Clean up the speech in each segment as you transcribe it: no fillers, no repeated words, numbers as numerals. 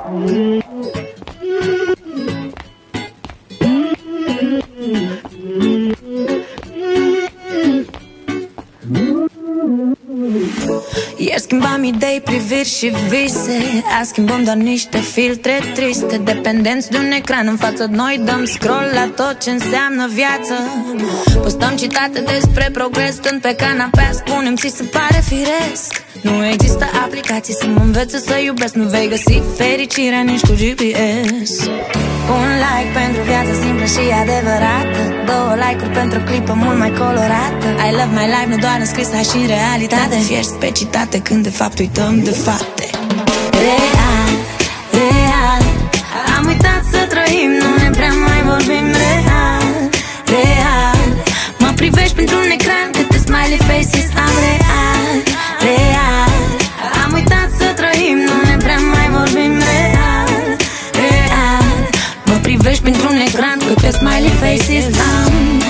Ieri schimbam idei, priviri și vise. Azi schimbăm doar niște filtre triste. Dependenți de un ecran în față, noi dăm scroll la tot ce înseamnă viață. Postăm citate despre progres, stând pe canapea, spunem ți se pare firesc. Nu există aplicații să mă învețe să iubesc. Nu vei găsi fericirea nici cu GPS. Un like pentru viața simplă și adevărată. 2 like-uri pentru o clipă mult mai colorată. I love my life, nu doar înscris, dar și în realitate. Fierți pe citate când de fapt uităm de fapte. Real, real, am uitat să trăim, nu ne prea mai vorbim. Real, real, mă privești printr-un ecran, câte smiley faces am. Real, real, am uitat să trăim, nu ne prea mai vorbim. Real, real, mă privești printr-un ecran, câte smiley faces am.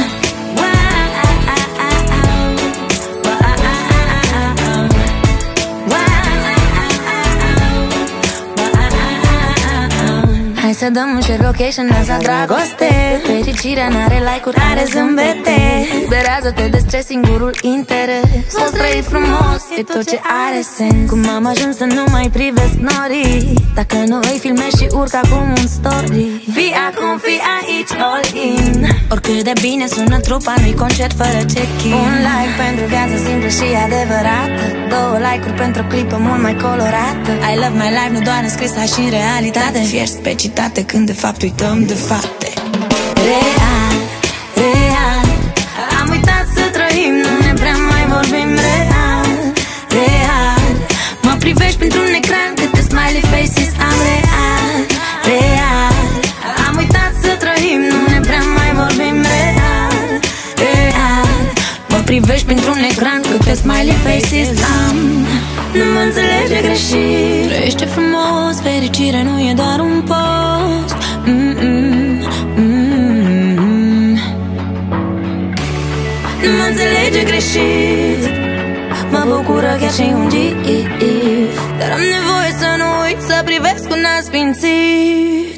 Hai să dăm un share location, asta dragoste. Fericirea n-are like-uri, are zâmbete. Liberează-te de stres, singurul interes. Poți trăi frumos, e tot ce are sens. Cum am ajuns să nu mai privesc norii? Dacă nu îi filmezi și urc acum un story. Fii acum, fii aici, all in. Oricât de bine sună trupa, nu-i concert fără check-in. Un like pentru viața simplă și adevărată. 2 like-uri pentru o clipă mult mai colorată. I love my life, nu doar înscris, dar și în realitate. Fierți pe citate când de fapt uităm de fapte. Real, real, am uitat să trăim, nu ne prea mai vorbim. Real, real, mă privești printr-un ecran, câte smiley faces am. Real, real, am uitat să trăim, nu ne prea mai vorbim. Real, real, mă privești printr-un ecran, câte smiley faces am. Nu mă înțelege greșit, trăiește frumos, fericirea nu e doar un post. Nu mă înțelege greșit, mă bucură chiar și un gif. Dar am nevoie să nu uit să privesc un alt sfințit.